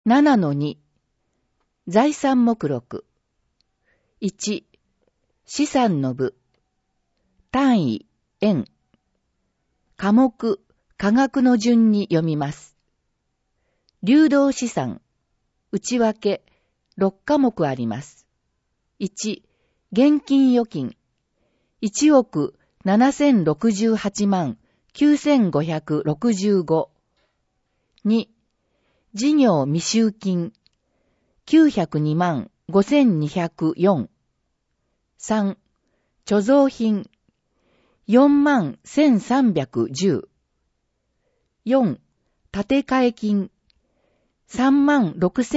7-2 財産目録。1、資産の部。単位、円。科目、価額の順に読みます。流動資産、内訳、6科目あります。1、現金預金。1億7068万9565。2、事業未収金。902万5204。3、貯蔵品。4万1310。4、建て替え金。3万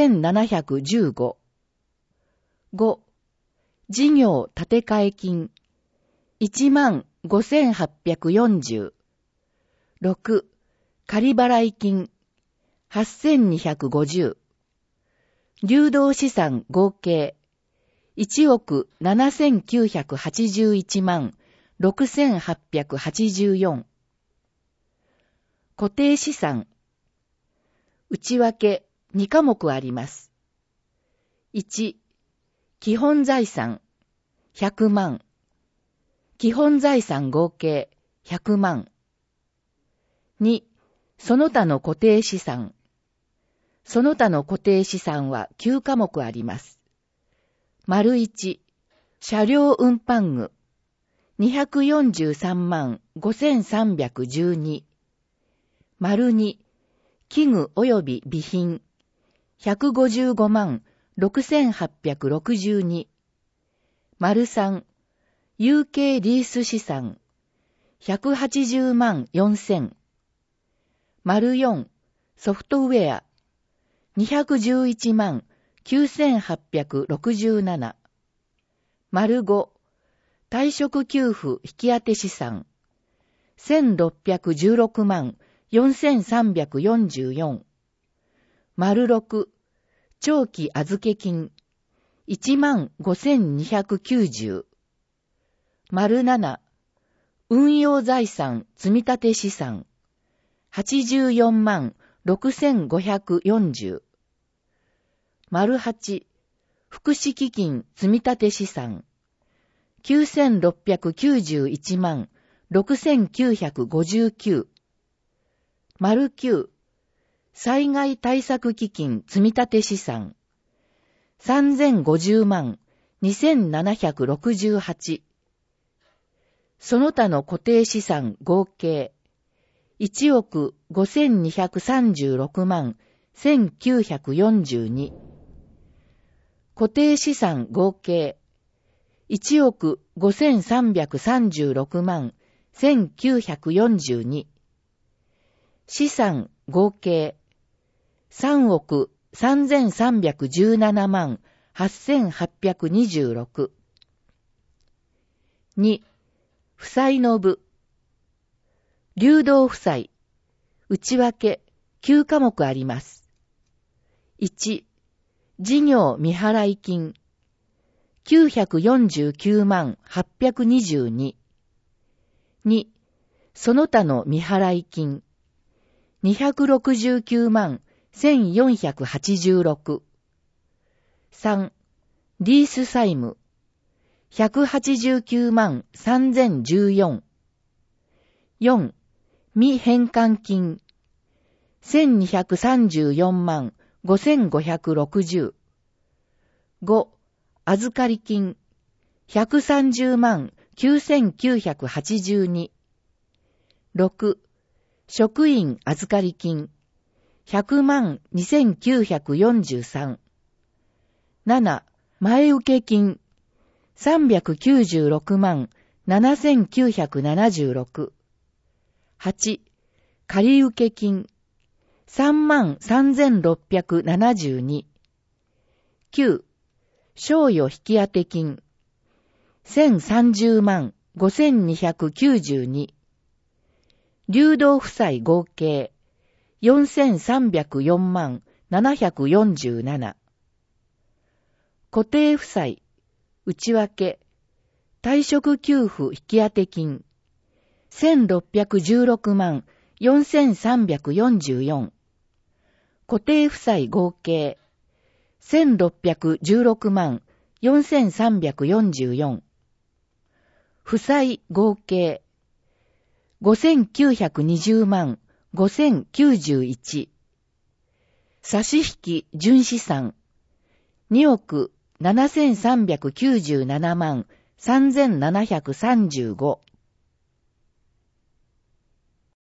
6715。5、事業建て替え金。1万5840。6、仮払い金。8250。流動資産合計。1億7981万6884。固定資産。内訳2科目あります。1、基本財産100万。基本財産合計100万。2、その他の固定資産。その他の固定資産は9科目あります。丸1、車両運搬具。243万5312。丸2、器具及び備品。155万6862。丸3、有形リース資産。180万4000。丸4、ソフトウェア。211万9867。丸5、退職給付引き当て資産。1616万4344。丸6、長期預け金。1万5290。丸7、運用財産積立資産。84万6540。丸8、福祉基金積立資産。9691万6959。丸9、災害対策基金積立資産。3050万2768。その他の固定資産合計。1億5236万1942。固定資産合計。1億5336万1942。資産合計。3億3317万8826。2、負債の部。流動負債。内訳9科目あります。1、事業未払い金。949万822。2、その他の未払い金。269万1486。3、リース債務。189万3014。4、未返還金。1234万5560。5、預かり金。130万9982。6、職員預かり金。100万2943。7、前受金。396万7976。8、借受金。3万3672。9、賞与引き当て金。1030万5292。流動負債合計。4304万747。固定負債。内訳。退職給付引き当て金。1616万4344。 固定負債合計1616万4344。負債合計5920万5091。差し引き純資産2億7397万3735。